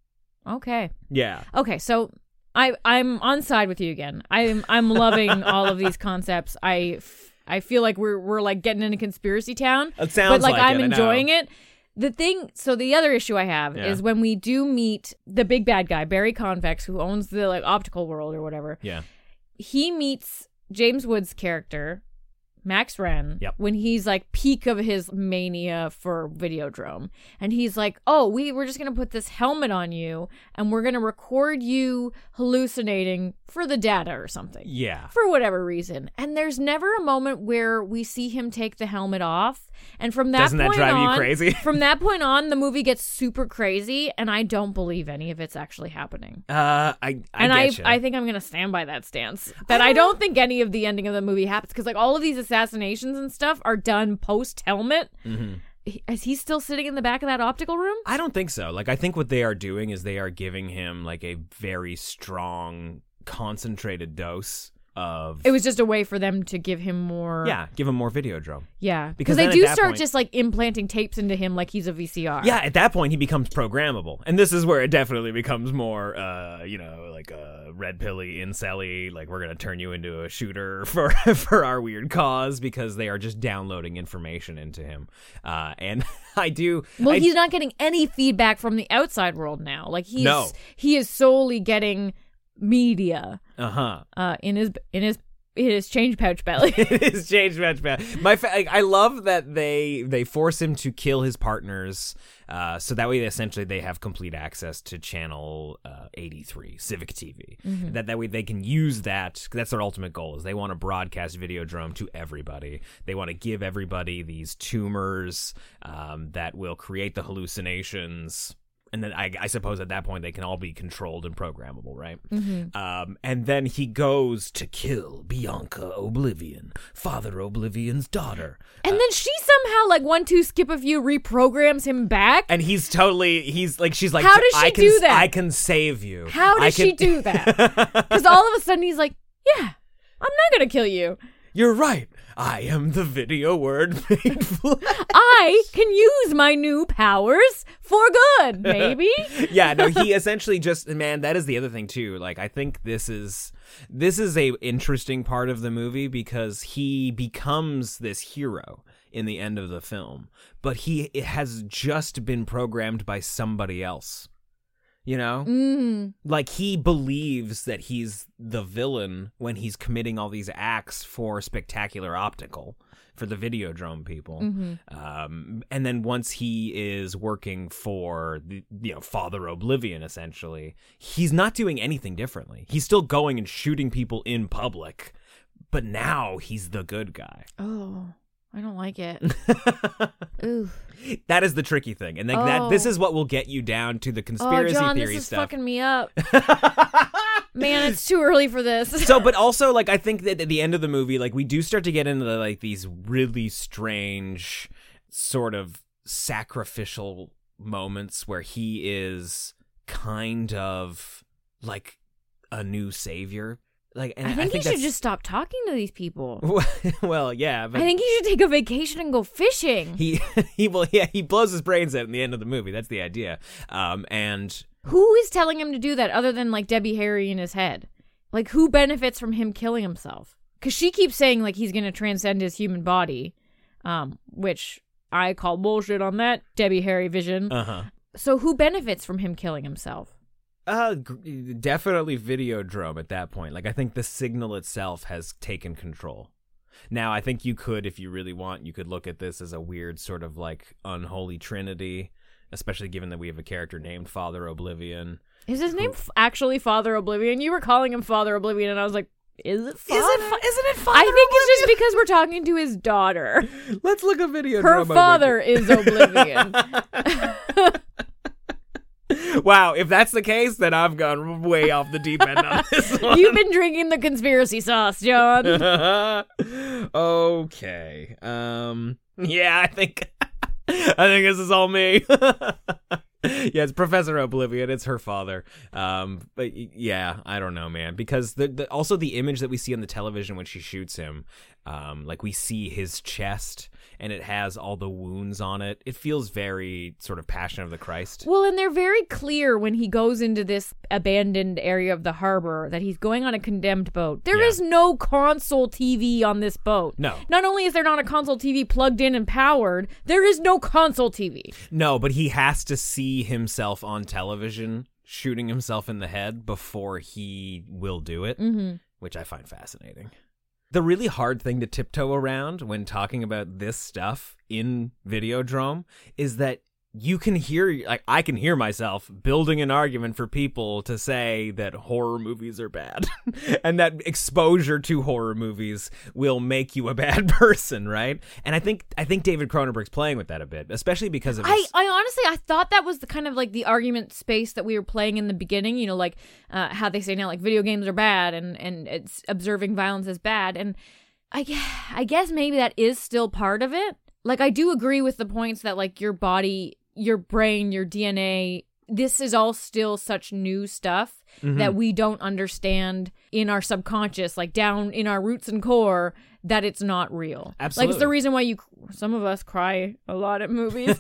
Okay. Yeah. Okay, so I I'm on side with you again. I'm I'm loving all of these concepts. I, f- I feel like we're we're like getting into conspiracy town. It sounds but like, like I'm it, I know. enjoying it. The thing, so the other issue I have Yeah. is when we do meet the big bad guy, Barry Convex, who owns the like optical world or whatever. Yeah. He meets James Woods' character, Max Wren, Yep. when he's like peak of his mania for Videodrome. And he's like, oh, we, we're just going to put this helmet on you and we're going to record you hallucinating for the data or something. Yeah. For whatever reason. And there's never a moment where we see him take the helmet off. And from that Doesn't that point drive you on, crazy? from that point on, the movie gets super crazy and I don't believe any of it's actually happening. Uh, I, I and I, get ya. I think I'm gonna stand by that stance. That I don't think any of the ending of the movie happens because, like, all of these assassinations and stuff are done post helmet. Mhm. Is he still sitting in the back of that optical room? I don't think so. Like, I think what they are doing is they are giving him like a very strong, concentrated dose of. It was just a way for them to give him more. Yeah, give him more Videodrome. yeah. Because Because they then at do that start point- just like implanting tapes into him like he's a V C R. Yeah, at that point he becomes programmable, and this is where it definitely becomes more, uh, you know, like a red pilly, incelly. Like we're gonna turn you into a shooter for for our weird cause because they are just downloading information into him. Uh, and I do. Well, I, he's not getting any feedback from the outside world now. Like he's No. he is solely getting media uh huh. uh, in his in his in his change pouch belly. It is changed much better. My fa- like, I love that they they force him to kill his partners, uh, so that way essentially they have complete access to channel uh, eighty-three Civic T V. Mm-hmm. That that way they can use that. 'Cause that's their ultimate goal is they want to broadcast Videodrome to everybody. They want to give everybody these tumors um, that will create the hallucinations. And then I, I suppose at that point they can all be controlled and programmable, right? Mm-hmm. Um, and then he goes to kill Bianca Oblivion, Father Oblivion's daughter. And then she somehow, like, one, two, skip a few, reprograms him back. And he's totally, he's like, she's like, How does she I can, do that? I can save you. How I does she can- do that? Because all of a sudden he's like, yeah, I'm not going to kill you. You're right. I am the video word made flesh. I can use my new powers for good, maybe. Yeah, no, he essentially just, man, that is the other thing too. Like, I think this is this is a interesting part of the movie because he becomes this hero in the end of the film, but he has just been programmed by somebody else. You know? Mm. Like, he believes that he's the villain when he's committing all these acts for Spectacular Optical. for the Videodrome people. Mm-hmm. Um, and then once he is working for the, you know, Father Oblivion, essentially, he's not doing anything differently. He's still going and shooting people in public, but now he's the good guy. Oh, I don't like it. Ooh. That is the tricky thing. And like oh. that this is what will get you down to the conspiracy oh, John, theory this is stuff. Fucking me up. Man, it's too early for this. So, but also, like, I think that at the end of the movie, like, we do start to get into, the, like, these really strange sort of sacrificial moments where he is kind of, like, a new savior. Like, and I think, I think he that's... should just stop talking to these people. Well, yeah, but I think he should take a vacation and go fishing. he he will yeah he blows his brains out in the end of the movie. That's the idea. Um, and who is telling him to do that other than like Debbie Harry in his head? Like, who benefits from him killing himself? Because she keeps saying like he's gonna transcend his human body, um, which I call bullshit on that Debbie Harry vision. uh huh. So who benefits from him killing himself? Uh, g- definitely Videodrome at that point. Like, I think the signal itself has taken control. Now, I think you could, if you really want, you could look at this as a weird sort of, like, unholy trinity, especially given that we have a character named Father Oblivion. Is his name f- actually Father Oblivion? You were calling him Father Oblivion, and I was like, is it Father? Is it fa- isn't it Father I think Oblivion? it's just because we're talking to his daughter. Let's look at Videodrome. Her father is Oblivion. Wow, if that's the case, then I've gone way off the deep end on this one. You've been drinking the conspiracy sauce, John. Okay. Um. Yeah, I think. I think this is all me. Yeah, it's Professor Oblivion. It's her father. Um. But yeah, I don't know, man. Because the, the also the image that we see on the television when she shoots him, um, like we see his chest. And it has all the wounds on it. It feels very sort of Passion of the Christ. Well, and they're very clear when he goes into this abandoned area of the harbor that he's going on a condemned boat. There Yeah. is no console T V on this boat. No. Not only is there not a console T V plugged in and powered, there is no console T V. No, but he has to see himself on television shooting himself in the head before he will do it, Mm-hmm. which I find fascinating. The really hard thing to tiptoe around when talking about this stuff in Videodrome is that you can hear, like, I can hear myself building an argument for people to say that horror movies are bad and that exposure to horror movies will make you a bad person, right? And I think I think David Cronenberg's playing with that a bit, especially because of I, his... I honestly, I thought that was the kind of like the argument space that we were playing in the beginning, you know, like uh, how they say now, like video games are bad and, and it's observing violence is bad. And I, I guess maybe that is still part of it. Like, I do agree with the points that like your body, your brain, your D N A, this is all still such new stuff Mm-hmm. that we don't understand in our subconscious, like down in our roots and core, that it's not real. Absolutely. Like, it's the reason why you, some of us cry a lot at movies.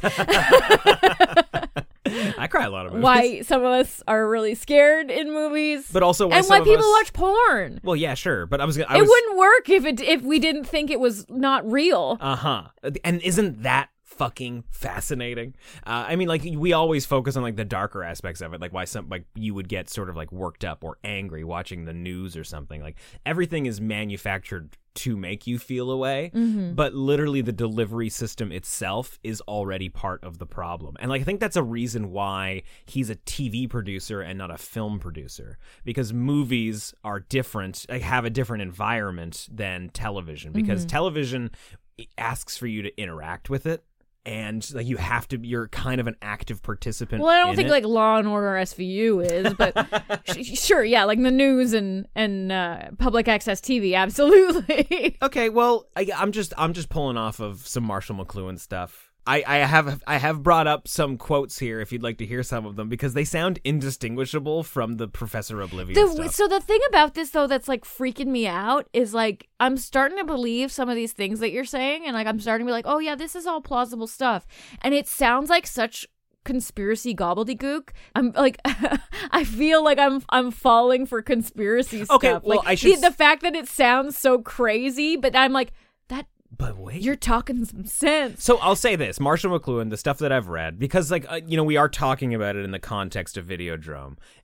I cry a lot of movies. Why some of us are really scared in movies. But also why and some why of people us... watch porn. Well, yeah, sure. But I was... I it was... wouldn't work if it if we didn't think it was not real. Uh-huh. And isn't that fucking fascinating? Uh, I mean, like, we always focus on, like, the darker aspects of it, like why some, like, you would get sort of, like, worked up or angry watching the news or something. Like, everything is manufactured to make you feel a way, Mm-hmm. but literally the delivery system itself is already part of the problem. And, like, I think that's a reason why he's a T V producer and not a film producer, because movies are different, like, have a different environment than television, because Mm-hmm. television asks for you to interact with it. And like you have to, you're kind of an active participant. Well, I don't in think it. like Law and Order S V U is, but sh- sure, yeah, like the news and and uh, public access T V, absolutely. Okay, well, I, I'm just I'm just pulling off of some Marshall McLuhan stuff. I, I have I have brought up some quotes here if you'd like to hear some of them, because they sound indistinguishable from the Professor Oblivion The, stuff. so the thing about this though that's like freaking me out is like I'm starting to believe some of these things that you're saying, and like I'm starting to be like, oh yeah, this is all plausible stuff, and it sounds like such conspiracy gobbledygook. I'm like, I feel like I'm I'm falling for conspiracy stuff. Okay, well, like, I should the, the fact that it sounds so crazy, but I'm like that. But wait. You're talking some sense. So I'll say this, Marshall McLuhan, the stuff that I've read, because, like, uh, you know, we are talking about it in the context of Videodrome,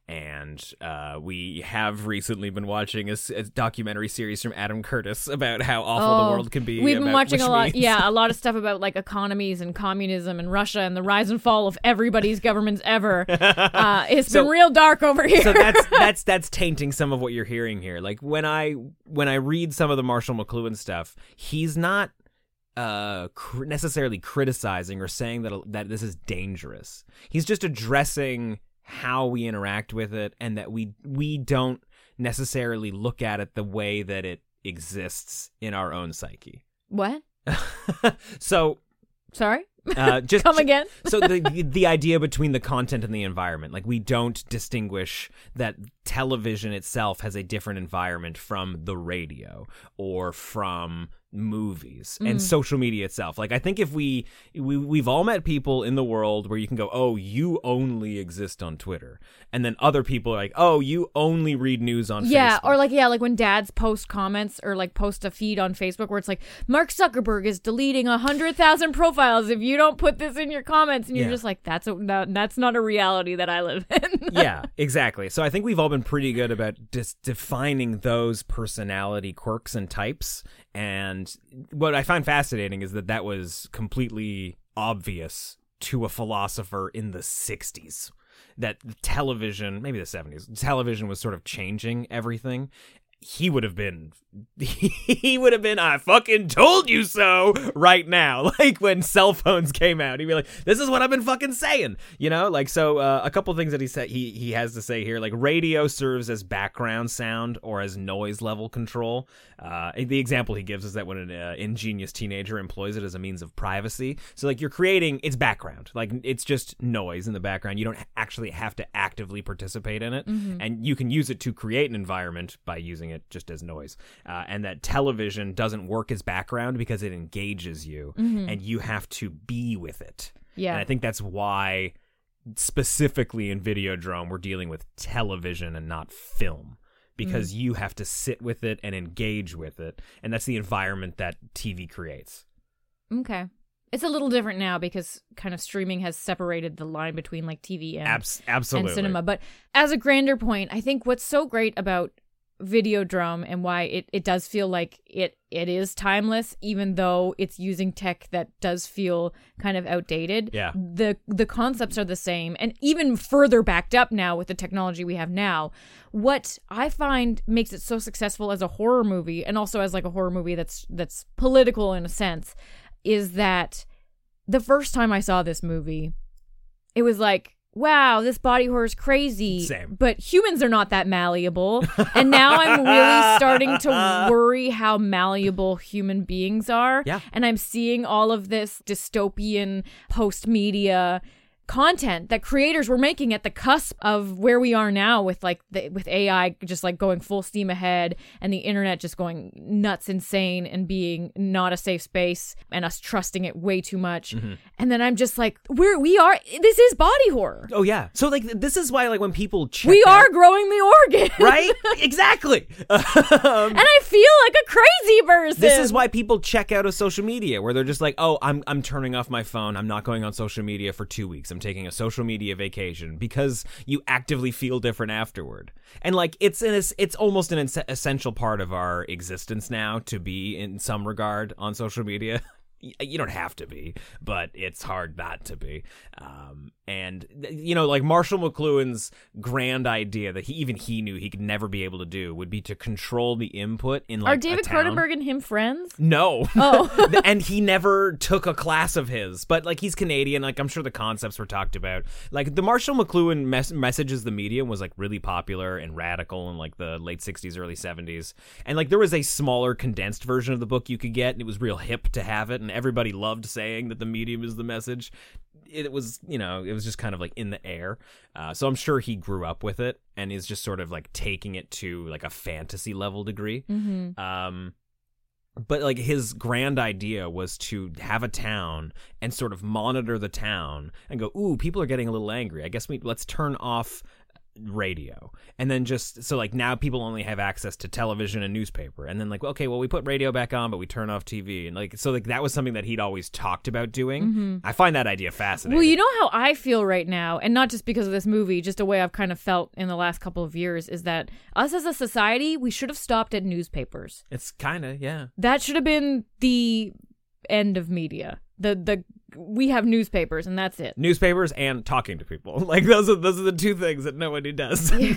And uh, we have recently been watching a, a documentary series from Adam Curtis about how awful Oh, the world can be. We've been about, watching which a lot, means- yeah, a lot of stuff about like economies and communism and Russia and the rise and fall of everybody's governments ever. Uh, it's So- been real dark over here. So that's that's that's tainting some of what you're hearing here. Like when I when I read some of the Marshall McLuhan stuff, he's not uh cr- necessarily criticizing or saying that that this is dangerous. He's just addressing how we interact with it, and that we we don't necessarily look at it the way that it exists in our own psyche. What? So Sorry? uh, just Come again? so the the idea between the content and the environment, like we don't distinguish that television itself has a different environment from the radio or from movies and Mm. social media itself. Like I think if we, we we've all met people in the world where you can go, oh, you only exist on Twitter, and then other people are like, oh, you only read news on Yeah, Facebook. or like yeah, like when dads post comments or like post a feed on Facebook where it's like Mark Zuckerberg is deleting a hundred thousand profiles if you don't put this in your comments, and you're Yeah. just like, that's a no, that's not a reality that I live in. Yeah, exactly. So I think we've all been pretty good about just defining those personality quirks and types. And what I find fascinating is that that was completely obvious to a philosopher in the sixties. That television, maybe the seventies, television was sort of changing everything. He would have been, he would have been, I fucking told you so right now. Like when cell phones came out, he'd be like, this is what I've been fucking saying, you know? Like, so uh, a couple things that he said, he, he has to say here, like radio serves as background sound or as noise level control. Uh, the example he gives is that when an uh, ingenious teenager employs it as a means of privacy. So like you're creating, it's background, like it's just noise in the background. You don't actually have to actively participate in it. Mm-hmm. And you can use it to create an environment by using it just as noise, uh, and that television doesn't work as background because it engages you, Mm-hmm. and you have to be with it. Yeah. And I think that's why specifically in Videodrome we're dealing with television and not film, because you have to sit with it and engage with it, and that's the environment that T V creates. Okay. It's a little different now because kind of streaming has separated the line between like T V and, Abs- absolutely. and cinema. But as a grander point, I think what's so great about Videodrome and why it, it does feel like it it is timeless, even though it's using tech that does feel kind of outdated. Yeah. The the concepts are the same and even further backed up now with the technology we have now. What I find makes it so successful as a horror movie, and also as like a horror movie that's that's political in a sense, is that the first time I saw this movie, it was like, wow, this body horror is crazy. Same. But humans are not that malleable. And now I'm really starting to worry how malleable human beings are. Yeah. And I'm seeing all of this dystopian post-media content that creators were making at the cusp of where we are now with like the, with A I just like going full steam ahead and the internet just going nuts insane and being not a safe space and us trusting it way too much. Mm-hmm. And then I'm just like, we're we are this is body horror. Oh yeah. So like this is why like when people check We out- are growing the organ. right? Exactly. Um, And I feel like a crazy person. This is why people check out of social media, where they're just like, "Oh, I'm I'm turning off my phone. I'm not going on social media for two weeks. I'm taking a social media vacation," because you actively feel different afterward. And like it's an it's almost an es- essential part of our existence now to be in some regard on social media. You don't have to be, but it's hard not to be. Um, and, you know, like Marshall McLuhan's grand idea that he even he knew he could never be able to do would be to control the input in like Are David a town. Cronenberg and him friends? No. Oh. And he never took a class of his, but like he's Canadian. Like I'm sure the concepts were talked about. Like the Marshall McLuhan mes- messages the medium was like really popular and radical in like the late sixties, early seventies. And like there was a smaller condensed version of the book you could get, and it was real hip to have it. And everybody loved saying that the medium is the message. It was, you know, it was just kind of like in the air. Uh, so I'm sure he grew up with it and is just sort of like taking it to like a fantasy level degree. Mm-hmm. Um, but like his grand idea was to have a town and sort of monitor the town and go, ooh, people are getting a little angry. I guess we let's turn off radio. And then just, so like now people only have access to television and newspaper. And then like, okay, well, we put radio back on, but we turn off T V. And like, so like that was something that he'd always talked about doing. Mm-hmm. I find that idea fascinating. Well, you know how I feel right now, and not just because of this movie, just a way I've kind of felt in the last couple of years, is that us as a society, we should have stopped at newspapers. It's kind of, yeah. That should have been the end of media. The the we have newspapers and that's it. Newspapers and talking to people. Like those are those are the two things that nobody does. Yeah.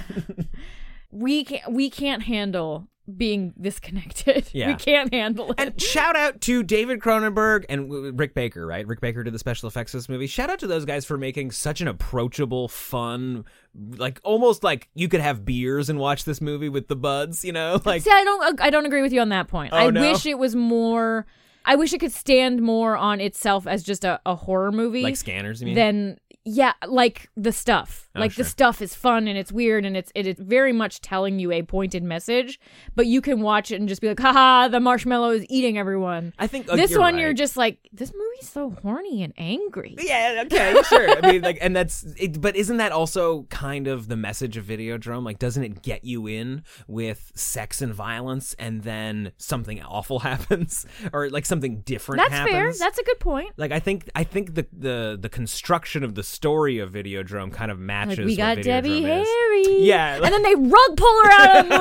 we can't we can't handle being disconnected. Yeah. We can't handle it. And shout out to David Cronenberg and Rick Baker, right? Rick Baker did the special effects of this movie. Shout out to those guys for making such an approachable, fun, like almost like you could have beers and watch this movie with the buds, you know? Like, see, I don't I don't agree with you on that point. Oh, I no? wish it was more. I wish it could stand more on itself as just a, a horror movie. Like Scanners, you mean? Then, yeah, like The Stuff. Oh, like sure. The Stuff is fun and it's weird and it's it is very much telling you a pointed message, but you can watch it and just be like, haha, the marshmallow is eating everyone. I think uh, this you're one right. you're just like, this movie's so horny and angry. Yeah, okay, sure. I mean, like, and that's, it, but isn't that also kind of the message of Videodrome? Like, doesn't it get you in with sex and violence, and then something awful happens, or like something different That's happens? fair. That's a good point. Like, I think, I think the the the construction of the story of Videodrome kind of matches. Like, we got what Debbie Videodrome is. Harry. Yeah, and then they rug pull her out of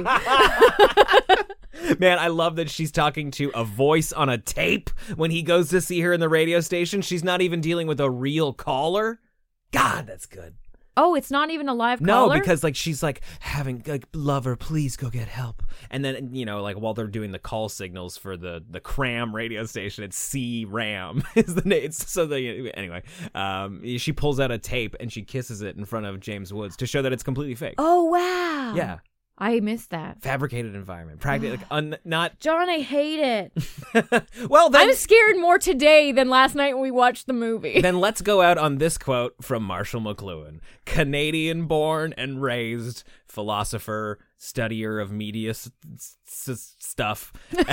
the movie. Man, I love that she's talking to a voice on a tape when he goes to see her in the radio station. She's not even dealing with a real caller. God, that's good. Oh, it's not even a live No, caller? because like she's like having like, lover, please go get help. And then, you know, like while they're doing the call signals for the the Cram radio station, it's C Ram is the name. It's, so the anyway, um, she pulls out a tape and she kisses it in front of James Woods to show that it's completely fake. Oh, wow. Yeah. I missed that. Fabricated environment, practically like un, not. John, I hate it. Well, then I'm scared more today than last night when we watched the movie. then let's go out on this quote from Marshall McLuhan, Canadian-born and raised philosopher, studier of media s- s- stuff.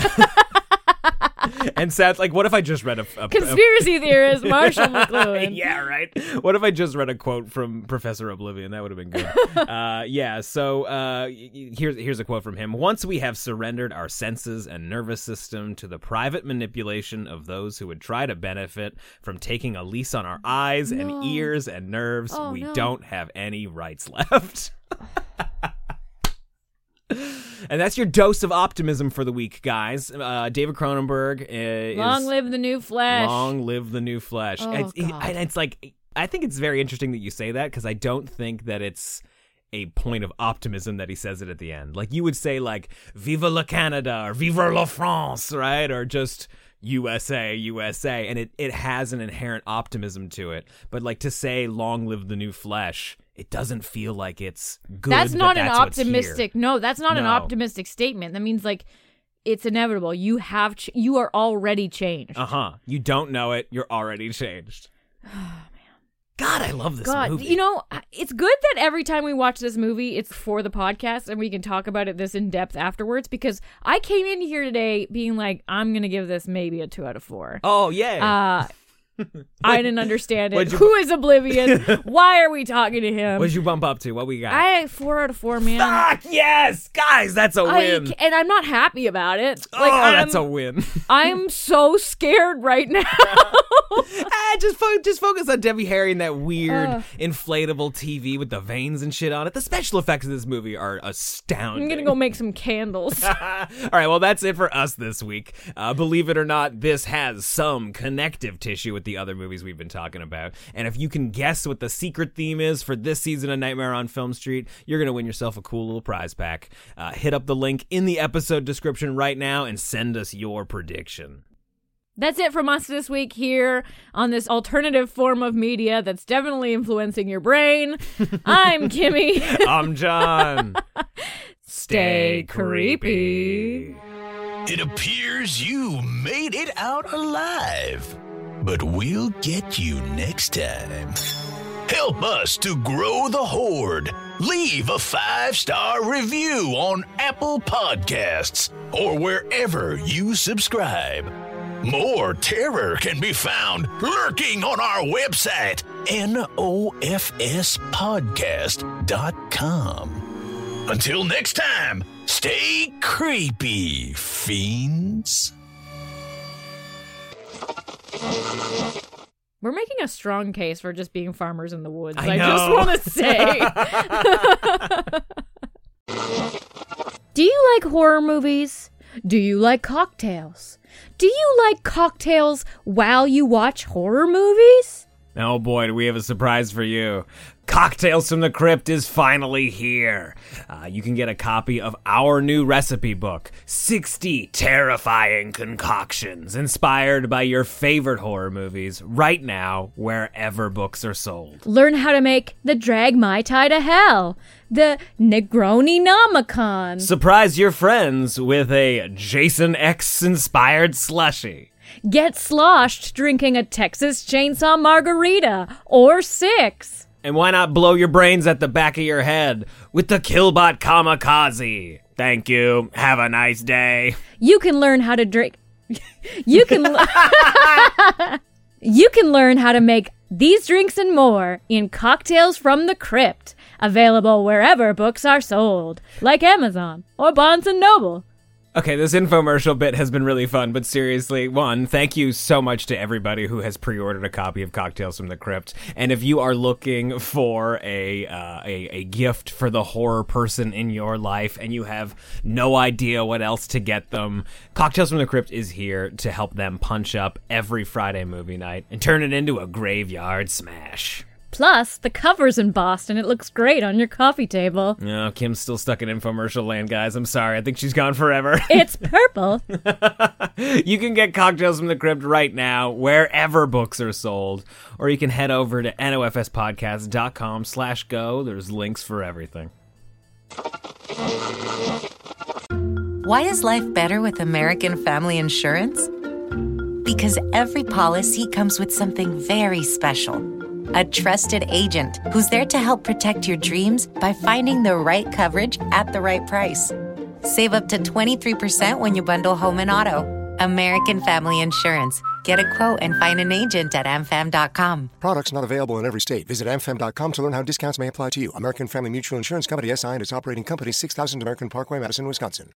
And sounds like, what if I just read a, a Conspiracy theorist Marshall McLuhan. Yeah, right. What if I just read a quote from Professor Oblivion? That would have been good. uh, yeah. So uh, here's here's a quote from him. Once we have surrendered our senses and nervous system to the private manipulation of those who would try to benefit from taking a lease on our eyes No. and ears and nerves, Oh, we no. don't have any rights left. And that's your dose of optimism for the week, guys. Uh, David Cronenberg is... Long live the new flesh. Long live the new flesh. Oh, it's, it- God. and it's like, I think it's very interesting that you say that, because I don't think that it's a point of optimism that he says it at the end. Like, you would say, like, Viva la Canada, or Viva la France, right? Or just U S A, U S A. And it, it has an inherent optimism to it. But, like, to say, long live the new flesh, it doesn't feel like it's good. That's that not an that's what's here. optimistic. No, that's not an No. optimistic statement. That means like it's inevitable. You have ch- you are already changed. Uh-huh. You don't know it. You're already changed. God, I love this God, movie. you know, it's good that every time we watch this movie, it's for the podcast and we can talk about it this in depth afterwards, because I came in here today being like, I'm going to give this maybe a two out of four. Oh, yeah. Uh, I didn't understand it. What'd you- Who is Oblivion? Why are we talking to him? What'd you bump up to? What we got? I four out of four, man. Fuck, yes! Guys, that's a I, win. and I'm not happy about it. Like, oh, I'm, that's a win. I'm so scared right now. ah, just, fo- just focus on Debbie Harry and that weird Uh. inflatable T V with the veins and shit on it. The special effects of this movie are astounding. I'm gonna go make some candles. All right, well, that's it for us this week. Uh, believe it or not, this has some connective tissue with the other movies we've been talking about. And if you can guess what the secret theme is for this season of Nightmare on Film Street, you're going to win yourself a cool little prize pack. Uh, hit up the link in the episode description right now and send us your prediction. That's it from us this week here on this alternative form of media that's definitely influencing your brain. I'm Kimmy. I'm John. Stay creepy. It appears you made it out alive, but we'll get you next time. Help us to grow the horde. Leave a five-star review on Apple Podcasts or wherever you subscribe. More terror can be found lurking on our website, N O F S podcast dot com. Until next time, stay creepy, fiends. We're making a strong case for just being farmers in the woods. I I, know. just want to say. Do you like horror movies? Do you like cocktails? Do you like cocktails while you watch horror movies? Oh boy, do we have a surprise for you. Cocktails from the Crypt is finally here. Uh, you can get a copy of our new recipe book, sixty Terrifying Concoctions, inspired by your favorite horror movies, right now, wherever books are sold. Learn how to make the Drag Mai Tai to Hell, the Negroni Nomicon. Surprise your friends with a Jason X-inspired slushie. Get sloshed drinking a Texas Chainsaw Margarita or six. And why not blow your brains at the back of your head with the Killbot Kamikaze? Thank you. Have a nice day. You can learn how to drink. You can. l- You can learn how to make these drinks and more in Cocktails from the Crypt, available wherever books are sold, like Amazon or Barnes and Noble. Okay, this infomercial bit has been really fun, but seriously, one, thank you so much to everybody who has pre-ordered a copy of Cocktails from the Crypt. And if you are looking for a, uh, a a gift for the horror person in your life and you have no idea what else to get them, Cocktails from the Crypt is here to help them punch up every Friday movie night and turn it into a graveyard smash. Plus, the cover's embossed and it looks great on your coffee table. No, Kim's still stuck in infomercial land, guys. I'm sorry. I think she's gone forever. It's purple. You can get Cocktails from the Crypt right now, wherever books are sold. Or you can head over to N O F S podcast dot com slash go. There's links for everything. Why is life better with American Family Insurance? Because every policy comes with something very special. A trusted agent who's there to help protect your dreams by finding the right coverage at the right price. Save up to twenty-three percent when you bundle home and auto. American Family Insurance. Get a quote and find an agent at A M fam dot com. Products not available in every state. Visit A M fam dot com to learn how discounts may apply to you. American Family Mutual Insurance Company, S I and its operating company, six thousand American Parkway, Madison, Wisconsin.